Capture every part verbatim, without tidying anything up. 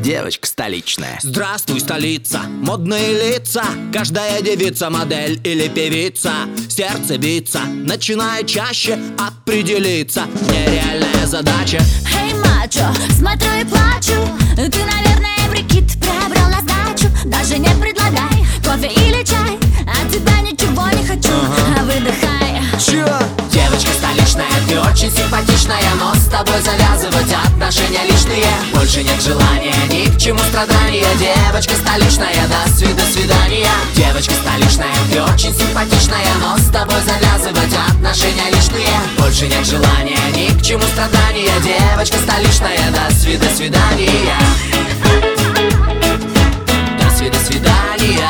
девочка столичная. Здравствуй, столица, модные лица, каждая девица модель или певица. Сердце биться, начинает чаще определиться. Нереальная задача. Эй, мачо, смотрю и плачу. Ты, наверное, прикид приобрел на сдачу. Даже не предлагай кофе или чай. От тебя ничего не хочу, ага. Выдыхай. Чё? Девочка столичная, ты очень симпатичная, но с тобой завязывать отношения личные. Больше нет желания, ни к чему страдания. Девочка столичная, до свид- до свидания. Девочка столичная, ты очень симпатичная, но с тобой завязывать отношения личные. Больше нет желания, ни к чему страдания. Девочка столичная, до свид- до свидания. До свид- до свидания.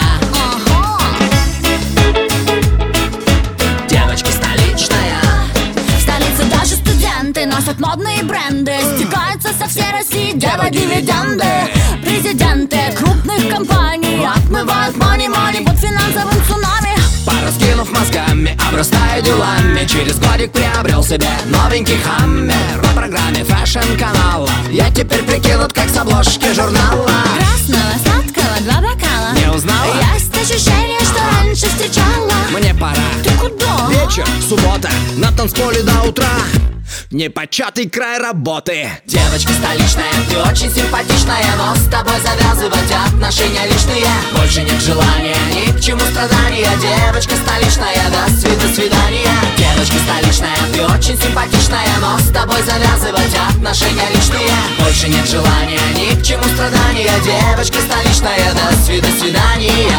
Девочка столичная. В столице даже студенты носят модные бренды. Стекаются со всей России делать дивиденды. Президенты крупных компаний отмывают мани-мани под финансовым цунами. Пораскинув мозгами, обрастаю делами. Через годик приобрел себе новенький хаммер. По программе фэшн-канала я теперь прикинут, как с обложки журнала. Красного, сладкого, два бокала. Не узнала? Есть ощущение, что раньше встречала. Мне пора. Ты куда? Вечер, суббота, на танцполе до утра. Непочатый край работы. Девочка столичная, ты очень симпатичная, но с тобой завязывать отношения личные. Больше нет желания, ни к чему страдания. Девочка столичная, до свид- до свидания. Девочка столичная, ты очень симпатичная, но с тобой завязывать отношения личные. Больше нет желания, ни к чему страдания. Девочка столичная, до свид- до свидания.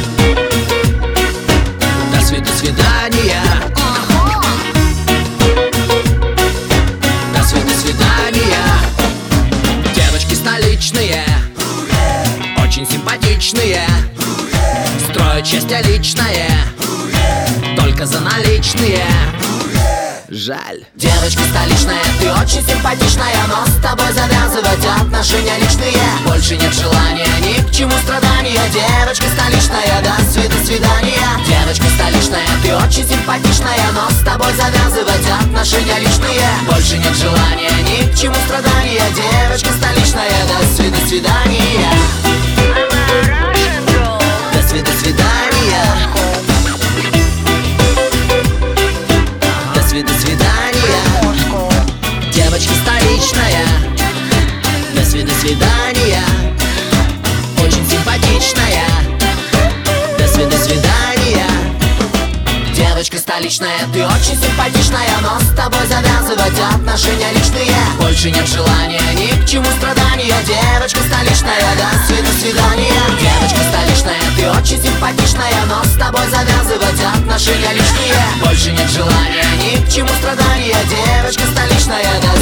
До свид- до свидания. До свид- до свидания. Девочки столичные, очень симпатичные, строят счастье личное, только за наличные. Жаль. Девочка столичная, ты очень симпатичная, но с тобой завязывать отношения личные. Больше нет желания, ни к чему страдания. Девочка столичная, до свид- до свидания. Девочка столичная, ты очень симпатичная, но с тобой завязывать отношения личные. Больше нет желания, ни к чему страдания. Девочка столичная, до свид- до свидания. До свид- до свидания. До свид- до свидания. Девочка столичная, до свид- до свидания. Очень симпатичная, до свид- до свидания. Девочка столичная, ты очень симпатичная, но с тобой завязывать отношения личные. Больше нет желания, ни к чему страдания. Девочка столичная, до свид- до свидания. Девочка столичная, ты очень симпатичная, но с тобой завязывать отношения личные. Больше нет желания, ни к чему страдания. Девочка столичная, до